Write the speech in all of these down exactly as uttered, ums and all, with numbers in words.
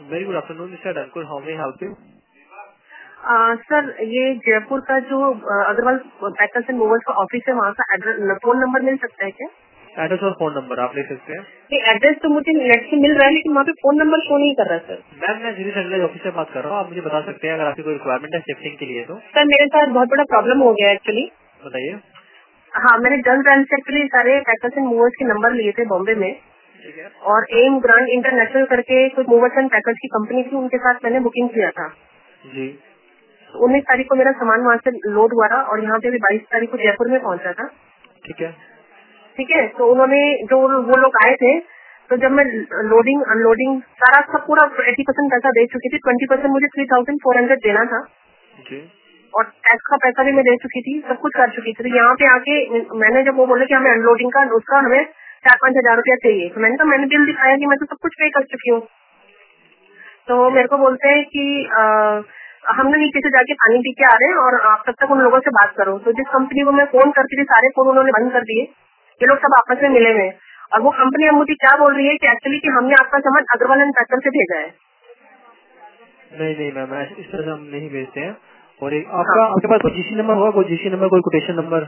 Very good afternoon mister Ankur, how may I help you? Sir ये जयपुर का जो uh, Agarwal packers and movers का office है, वहाँ का एड्रेस फोन नंबर मिल सकता है क्या? एड्रेस और फोन नंबर आप ले सकते हैं। ये एड्रेस तो मुझे नेट से मिल रहा है, लेकिन वहाँ पे फोन नंबर शो नहीं कर रहा सर। मैम मैं जिली सैटेलाइट ऑफिस से बात कर रहा हूँ, आप मुझे बता सकते हैं अगर आपकी कोई रिक्वायरमेंट है शिफ्टिंग के लिए तो सर मेरे साथ बहुत बड़ा प्रॉब्लम हो गया एक्चुअली। बताइए। हाँ, मैंने जन ब्रांच से एक्चुअली सारे पैकर्स एंड मूवर्स के नंबर लिए थे बॉम्बे में, ठीक है और एम ग्रांड इंटरनेशनल करके कुछ मूवर्स एंड पैकर्स की कंपनी थी, उनके साथ मैंने बुकिंग किया था। जी। उन्नीस तारीख को मेरा सामान वहाँ से लोड हुआ था, और यहाँ पे भी बाईस तारीख को जयपुर में पहुंचा था। ठीक है ठीक है, तो उन्होंने जो वो लोग आए थे, तो जब मैं लोडिंग अनलोडिंग सारा सब पूरा एटी परसेंट पैसा दे चुकी थी, ट्वेंटी परसेंट मुझे थ्री थाउजेंड फोर हंड्रेड देना था, जी। और टैक्स का पैसा भी मैं दे चुकी थी, सब कुछ कर चुकी थी। तो यहाँ पे आके मैंने जब वो बोले कि हमें अनलोडिंग का उसका हमें चार पाँच हजार रुपया चाहिए, तो मैंने कहा मैंने बिल दिखाया कि मैं तो सब कुछ पे कर चुकी हूँ। तो जी। मेरे को बोलते हैं कि आ, हम ना नीचे से जाके पानी पी के आ रहे हैं, और आप तब तक उन लोगों से बात करो। तो जिस कंपनी को मैं फोन करती थी, सारे फोन उन्होंने बंद कर दिए, ये लोग सब आपस में मिले हुए हैं। और वो कंपनी अब मुझे क्या बोल रही है कि एक्चुअली कि हमने आपका सामान अग्रवाल एंड पैकर से भेजा है। नहीं नहीं मैम ऐसे- इस तरह से हम नहीं भेजते हैं। और एक हाँ, आपका आपके पास कोई जीसी नंबर होगा, कोई जीसी नंबर, कोई quotation number?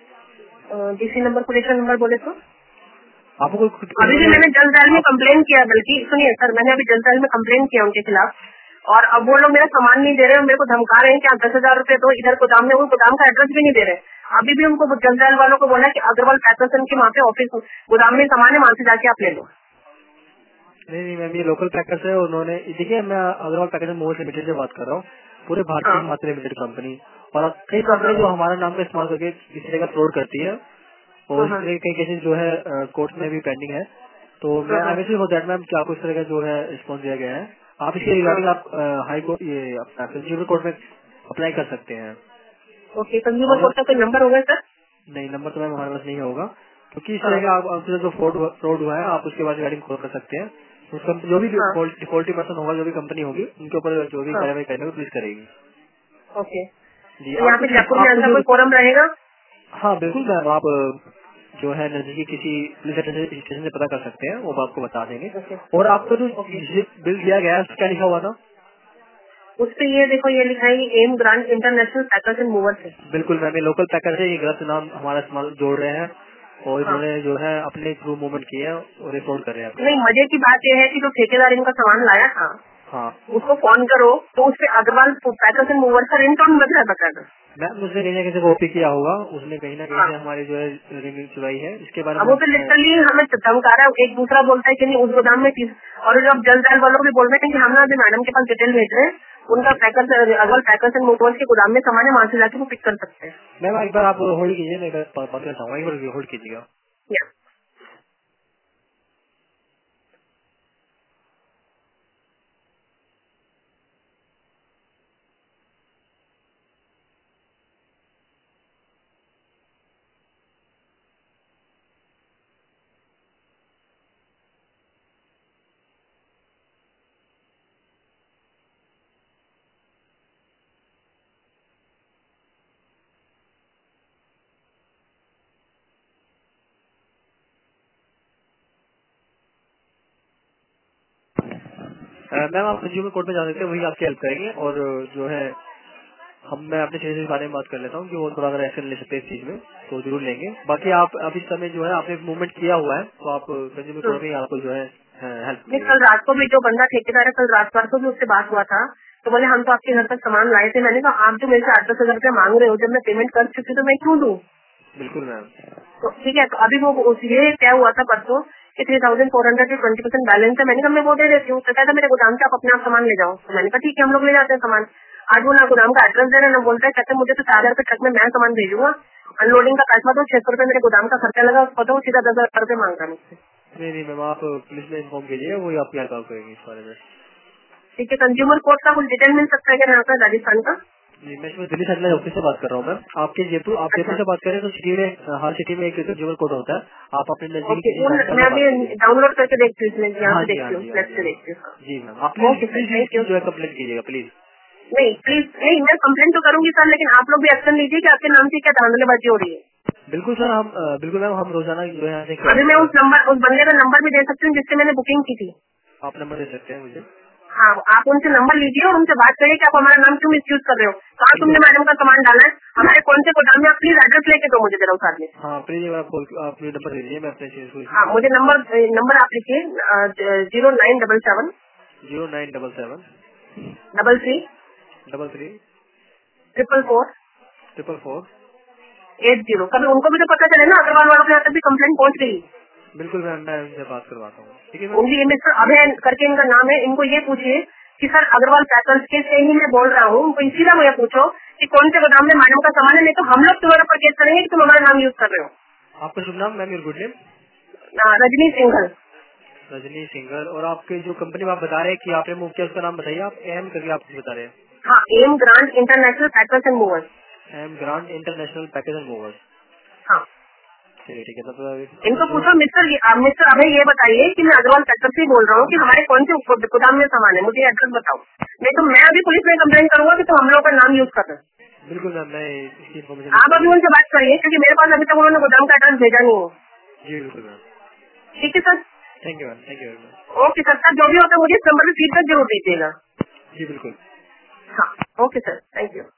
GC number quotation number बोले तो आपको कोई अभी भी मतलब मैंने जल दाल में आप कंप्लेन किया, बल्कि सुनिए सर, मैंने अभी जल दाल में कंप्लेन किया उनके खिलाफ, और अब वो लोग मेरा सामान नहीं दे रहे हैं, मेरे को धमका रहे हैं कि आप दस हजार रूपए दो, इधर गोदाम में, वो गोदाम का एड्रेस भी नहीं दे रहे। अभी भी उनको जल दाल वालों को बोला कि अग्रवाल पैटर्सन के वहाँ पे ऑफिस गोदाम में सामान है, वहाँ से जाके आप ले लो। नहीं नहीं मैम ये लोकल पैकर्स है, उन्होंने देखिए मैं अग्रवाल पैकेज मोबाइल लिमिटेड से बात कर रहा हूँ, पूरे हाँ भारतीय मात्र लिमिटेड कंपनी। और कई हाँ हाँ कंपनी जो हमारा नाम का इस्तेमाल करके इस तरह का फ्रॉड करती है, और हाँ इस हाँ तरह के कई केसेस जो है कोर्ट में भी पेंडिंग है। तो हाँ मैं हाँ I wish for that ma'am कि आपको इस तरह का जो है रिस्पॉन्स दिया गया है, आप इसके हाँ। रिगार्डिंग आप हाई कोर्ट ये अपना कंज्यूमर कोर्ट में अप्लाई कर सकते हैं। ओके, कंज्यूमर और कोर्ट का कोई नंबर होगा सर? नहीं नंबर तो मैम हमारे पास नहीं होगा, क्योंकि इस हाँ तरह का आप आपके साथ जो फ्रॉड फ्रॉड हुआ है आप उसके बाद रिगार्डिंग कॉल कर सकते हैं। उसका जो भी हाँ डिफॉल्टी पर्सन होगा, जो भी कंपनी होगी, उनके ऊपर जो भी हाँ। कार्रवाई करने को पुलिस करेगी। ओके, जी तो यहाँ आपको पे जो जयपुर में आपको ऐसा जो कोई फोरम रहेगा? हाँ बिल्कुल मैम आप अ, जो है नजदीकी किसी पुलिस स्टेशन से पता कर सकते हैं, वो आपको बता देंगे। ओके और आपका जो ओके। बिल दिया गया है उस क्या लिखा हुआ था? उस पे ये देखो, ये लिखा है M grand international packers and movers है। बिल्कुल मैम ये लोकल पैकर है, ये गलत नाम हमारा इस्तेमाल जोड़ रहे हैं, और हाँ, इन्होंने जो है अपने थ्रू मूवमेंट किया है और रिपोर्ट कर रहे हैं आपको। नहीं मजे की बात यह है कि जो ठेकेदार इनका सामान लाया था, हाँ उसको फोन करो तो उस पे अग्रवाल पैकर्स एंड मूवर्स का रिंगटोन बज रहा है बकायदा। मैम उसने कहीं ना कहीं से कॉपी किया होगा, उसने कहीं ना कहीं हाँ, से हमारी जो है रिंग चुराई है, इसके बारे अब में वो तो मैं लिटरली हमें धमका रहा है, एक दूसरा बोलता है कि नहीं उस गोदाम में चीज, और जब जल दाल वालों को भी बोल रहे हैं कि हम ना अभी मैडम के पास डिटेल भेज रहे हैं, उनका packers Agarwal packers and movers के गोदाम में सामान है, वहाँ से जाके वो पिक कर सकते हैं। मैम एक बार आप होल्ड कीजिए, मैं एक बार बात करना चाहूंगा, एक बार होल्ड कीजिएगा। या अ, मैम आप कंज्यूमर कोर्ट में जा सकते हैं, वही आपकी हेल्प करेंगे। और जो है हम मैं अपने चीज के बारे में बात कर लेता हूँ कि वो थोड़ा अगर एक्शन ले सकते हैं इस चीज में तो जरूर लेंगे। बाकी आप अब इस समय जो है आपने मूवमेंट किया हुआ है, तो आप कंज्यूमर कोर्ट में ही आपको जो है हेल्प नहीं, मिलेगी। कल रात को भी जो बंदा ठेकेदार है, कल रात भर को भी उससे बात हुआ था, तो बोले हम तो आपके घर तक सामान लाए थे। मैंने कहा आप जो मेरे से आठ दस हजार रुपया मांग रहे हो, जब मैं पेमेंट कर चुकी हूँ तो मैं क्यों दूँ? बिल्कुल मैम। तो ठीक है, तो अभी वो उस ये क्या हुआ था परसों कि थ्री थाउजेंड फोर हंड्रेड की ट्वेंटी परसेंट बैलेंस है। मैंने कहा मैं वो दे देती हूँ, तो कहता मेरे गोदाम से आप अपने आप सामान ले जाओ। तो मैंने कहा ठीक है, हम लोग ले जाते हैं सामान। आज वो ना गोदाम का एड्रेस दे रहे हैं, ना बोलता है, कहते मुझे तो चार हजार रुपये ट्रक में मैं सामान भेजूंगा, अनलोडिंग का पैसा दो, छह सौ रुपये मेरे गोदाम का खर्चा लगा, उसको दो, सीधा दस हजार रुपये मांग रहा है मुझसे। नहीं नहीं मैम आप पुलिस में इन्फॉर्म कीजिए, वही आपकी हेल्प करेंगे इस बारे में। ठीक है, कंज्यूमर कोर्ट का कुछ डिटेल मिल सकता है क्या यहाँ का, राजस्थान का? जी मैं इसमें दिल्ली सैटेलाइट ऑफिस से बात कर रहा हूँ मैम। आपके जयपुर आप जयपुर अच्छा, से बात करें तो सिटी में हर सिटी में एक कंज्यूमर कोड होता है, आप अपने नजदीकी ओके, किसी वो शॉप मैं से अभी बात कीजिए। डाउनलोड करके देखती हूँ, इसमें यहाँ हाँ से जी हाँ देखती हूँ, जी हाँ नेट जी से हाँ देखती हूँ। जी मैम आप please okay sir, please thank you. Please जो है कंप्लेंट कीजिएगा प्लीज। नहीं प्लीज, नहीं मैं कंप्लेंट तो करूंगी सर, लेकिन आप लोग भी एक्शन लीजिए कि आपके नाम से क्या धांधलेबाजी हो रही है। बिल्कुल सर हम अ, बिल्कुल मैम हम रोजाना जो है यहाँ से अभी मैं उस नंबर उस बंदे का नंबर भी दे सकती हूँ जिससे मैंने बुकिंग की थी। आप नंबर दे सकते हैं मुझे। हाँ, आप उनसे नंबर लीजिए और उनसे बात करिए कि आप हमारा नाम क्यों मिसयूज कर रहे हो, कहाँ तुमने मैडम का सामान डाला है, हमारे कौन से गोदाम में, आप प्लीज एड्रेस लेके दो मुझे जरा उस आदमी से। हाँ प्लीज आप आप नंबर दे दीजिए, मैं अपने चेज हाँ, मुझे नंबर नंबर आप लिखिए zero nine double seven zero nine double seven double three double three triple four triple four eight zero. कभी उनको भी तो पता चले ना, अग्रवाल वालों के यहाँ तक भी कंप्लेंट पहुंच गई। बिल्कुल मैम, मैं उनसे बात करवाता हूँ, ठीक है मैम। उनकी मिस्टर अभय करके इनका नाम है, इनको ये पूछिए कि सर अग्रवाल पैटर्न के से ही मैं बोल रहा हूँ, उनको सीधा मुझे पूछो कि कौन से गोदाम में मैडम का सामान है, नहीं तो हम लोग तुम्हारे ऊपर केस करेंगे कि तुम हमारा नाम यूज कर रहे हो। आपका शुभ नाम ma'am? Your good name? Rajni Singhal. Rajni Singhal. और आपके जो कंपनी में आप बता रहे हैं कि आपने मूव किया, उसका नाम बताइए आप। एम करके आप कुछ बता रहे हैं? हाँ, M grand international packers and movers. M grand international package and movers. हाँ, चलिए ठीक है। तब इनको जो पूछो मिस्टर मिस्टर अभय ये बताइए कि मैं अग्रवाल पैटर्न से बोल रहा हूँ कि हमारे कौन से गोदाम में सामान है, मुझे एड्रेस बताओ, नहीं तो मैं अभी पुलिस में कंप्लेन करूंगा कि तुम हम लोगों का नाम यूज कर रहे हो। बिल्कुल मैम, मैं इसकी इन्फॉर्मेशन आप अभी उनसे बात करिए क्योंकि मेरे पास अभी तक उन्होंने गोदाम का एड्रेस भेजा नहीं है। जी बिल्कुल मैम। ठीक है sir, thank you ma'am, thank you very much. Okay sir. Sir जो भी होता है मुझे इस नंबर पर फीडबैक जरूर दीजिएगा। जी बिल्कुल। हाँ, ओके सर, थैंक यू।